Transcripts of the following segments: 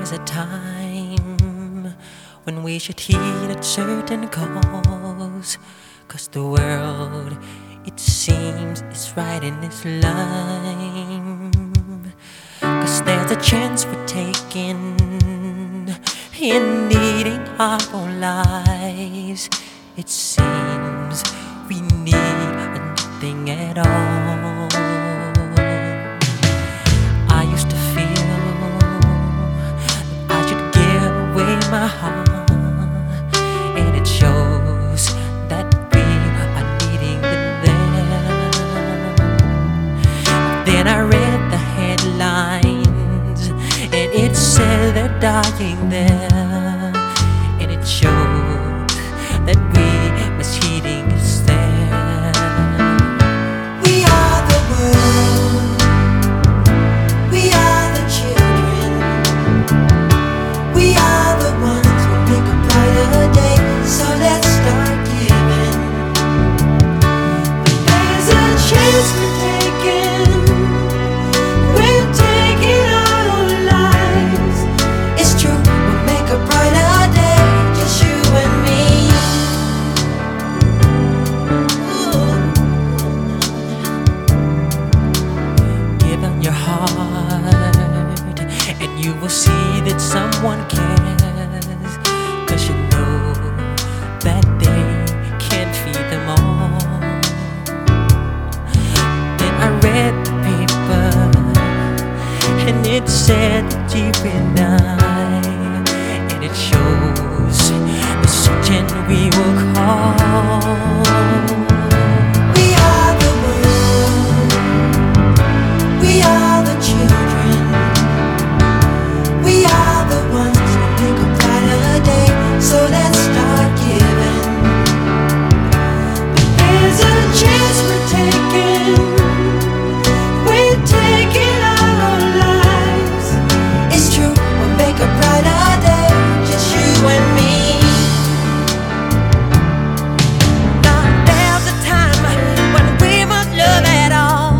is a time when we should heed a certain cause, 'cause the world, it seems, is right in its line. 'Cause there's a chance we're taking in needing our own lives. It seems we need nothing at all. I used to feel that I should give away my heart, and it shows that we are needing it there. Then I read the headlines, and it said they're dying there, and it showed that we must heeding is there. We are the world, we are the children, we are the ones who make a brighter day, so let's start giving. There's a chance we're taking our own lives. It's true, we'll make a brighter day, just you and me. Give out your heart, and you will see that someone cares, 'cause you know that they can't feed them all. Then I read the paper, and it said that you and I, and it shows the certain we will call. We are the world, we are the children, we are the ones who make a brighter day, so let's start giving. There's a chance we're taking our own lives. It's true, we'll make a brighter day, just you and me. Now there's a time when we must love at all,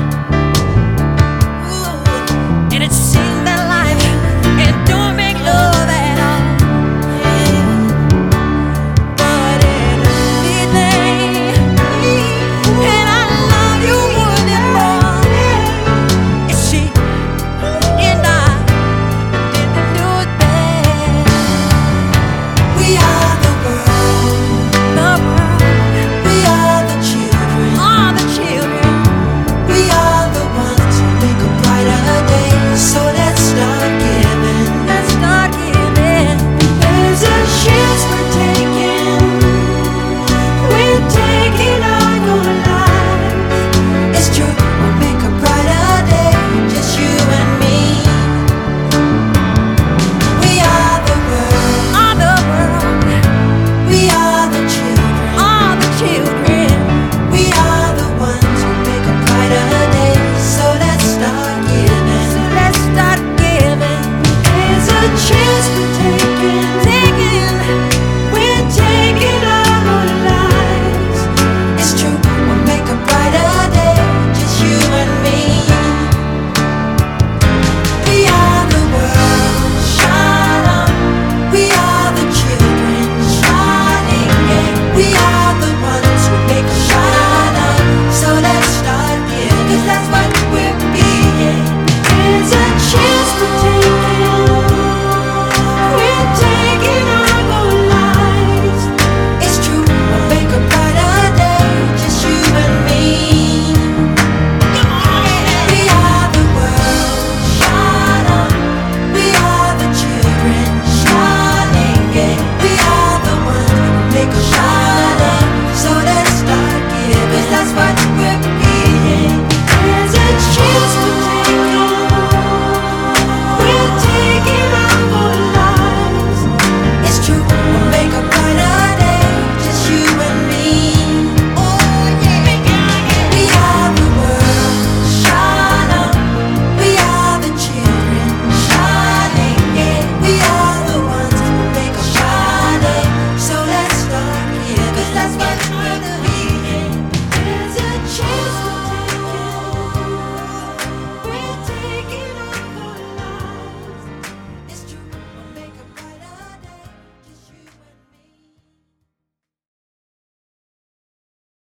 and it seems that life it don't make love at all. But in anything, and I love you more than more. It's she and I didn't do it bad. We are the world, The world, we are the children, all the children, we are the ones who make a brighter day, so let's start giving. let's start giving. There's a chance we're taking our own lives. It's true, we'll make a brighter day, just you and me. We are the world, All the world, we are the children, all the children, we are the ones who make a brighter day, so let's start giving. so let's start giving. There's a chance we're taking